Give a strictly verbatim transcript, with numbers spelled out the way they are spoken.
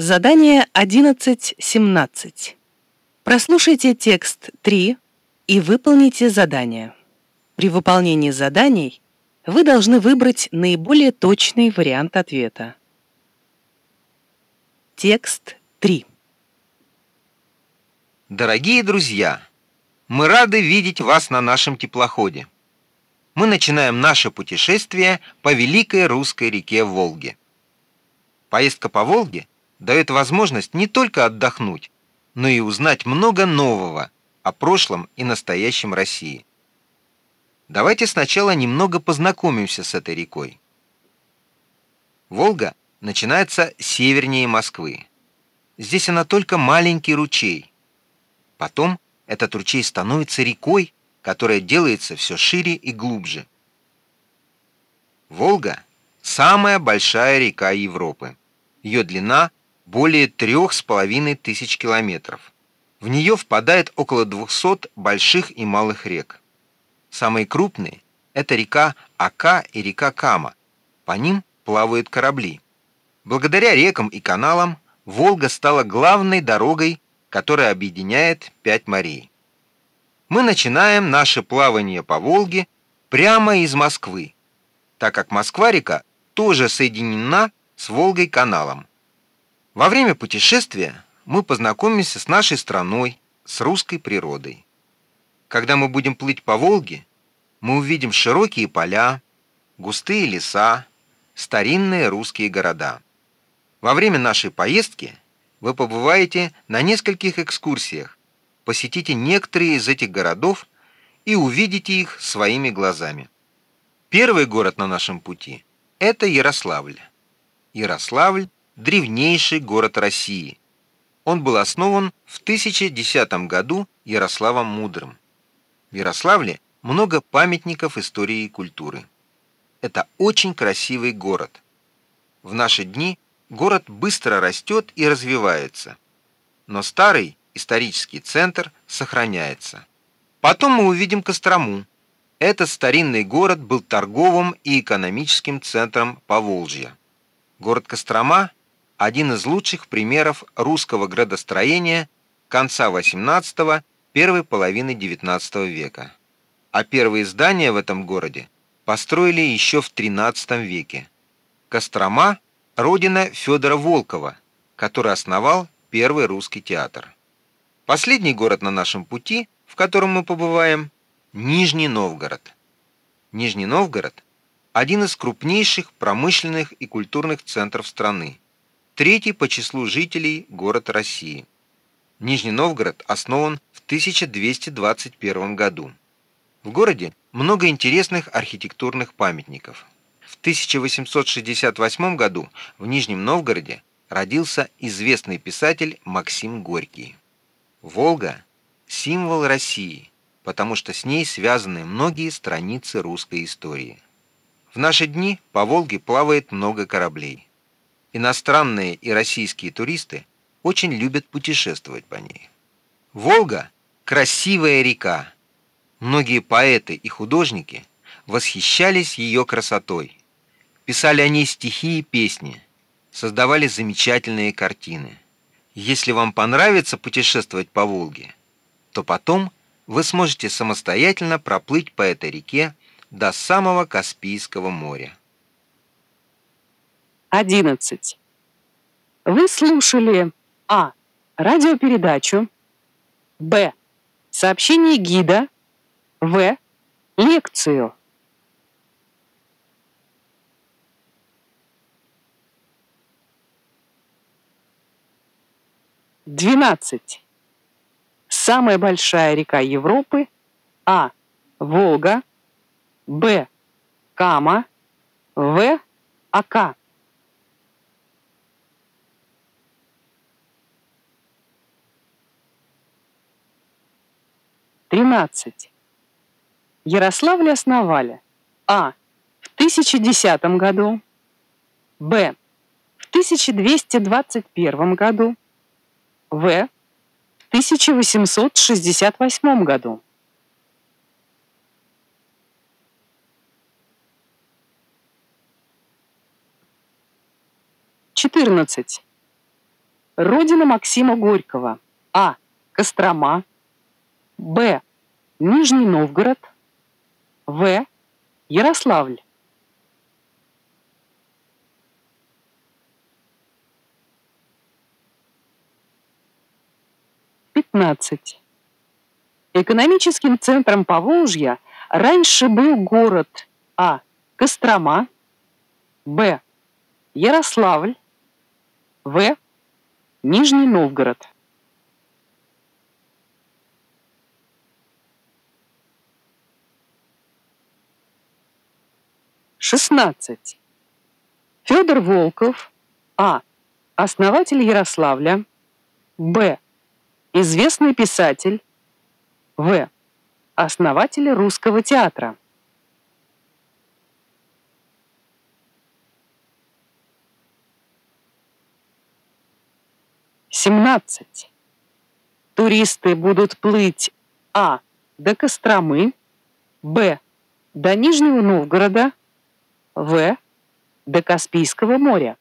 Задание одиннадцать семнадцать. Прослушайте текст три и выполните задание. При выполнении заданий вы должны выбрать наиболее точный вариант ответа. Текст три. Дорогие друзья, мы рады видеть вас на нашем теплоходе. Мы начинаем наше путешествие по великой русской реке Волге. Поездка по Волге дает возможность не только отдохнуть, но и узнать много нового о прошлом и настоящем России. Давайте сначала немного познакомимся с этой рекой. Волга начинается севернее Москвы. Здесь она только маленький ручей. Потом этот ручей становится рекой, которая делается все шире и глубже. Волга – самая большая река Европы. Ее длина более трех с половиной тысяч километров. В нее впадает около двухсот больших и малых рек. Самые крупные – это река Ока и река Кама. По ним плавают корабли. Благодаря рекам и каналам Волга стала главной дорогой, которая объединяет пять морей. Мы начинаем наше плавание по Волге прямо из Москвы, так как Москва-река тоже соединена с Волгой каналом. Во время путешествия мы познакомимся с нашей страной, с русской природой. Когда мы будем плыть по Волге, мы увидим широкие поля, густые леса, старинные русские города. Во время нашей поездки вы побываете на нескольких экскурсиях, посетите некоторые из этих городов и увидите их своими глазами. Первый город на нашем пути – это Ярославль. Ярославль – древнейший город России. Он был основан в тысяча десятом году Ярославом Мудрым. В Ярославле много памятников истории и культуры. Это очень красивый город. В наши дни город быстро растет и развивается, но старый исторический центр сохраняется. Потом мы увидим Кострому. Этот старинный город был торговым и экономическим центром Поволжья. Город Кострома – один из лучших примеров русского градостроения конца восемнадцатого – первой половины девятнадцатого века. А первые здания в этом городе построили еще в тринадцатом веке. Кострома – родина Федора Волкова, который основал первый русский театр. Последний город на нашем пути, в котором мы побываем – Нижний Новгород. Нижний Новгород – один из крупнейших промышленных и культурных центров страны. Третий по числу жителей город России. Нижний Новгород основан в тысяча двести двадцать первом году. В городе много интересных архитектурных памятников. В тысяча восемьсот шестьдесят восьмом году в Нижнем Новгороде родился известный писатель Максим Горький. Волга – символ России, потому что с ней связаны многие страницы русской истории. В наши дни по Волге плавает много кораблей. Иностранные и российские туристы очень любят путешествовать по ней. Волга – красивая река. Многие поэты и художники восхищались ее красотой, писали о ней стихи и песни, создавали замечательные картины. Если вам понравится путешествовать по Волге, то потом вы сможете самостоятельно проплыть по этой реке до самого Каспийского моря. одиннадцать. Вы слушали А. Радиопередачу, Б. Сообщение гида, В. Лекцию. двенадцать. Самая большая река Европы. А. Волга, Б. Кама, В. Ока. тринадцать. Ярославль основали А. в тысяча десятом году, Б. в тысяча двести двадцать первом году, В. в тысяча восемьсот шестьдесят восьмом году. четырнадцать. Родина Максима Горького. А. Кострома. Б. Нижний Новгород. В. Ярославль. пятнадцать. Экономическим центром Поволжья раньше был город А. Кострома. Б. Ярославль. В. Нижний Новгород. шестнадцать. Федор Волков. А. Основатель Ярославля. Б. Известный писатель. В. Основатель русского театра. семнадцать. Туристы будут плыть А. До Костромы. Б. До Нижнего Новгорода. В. До Каспийского моря.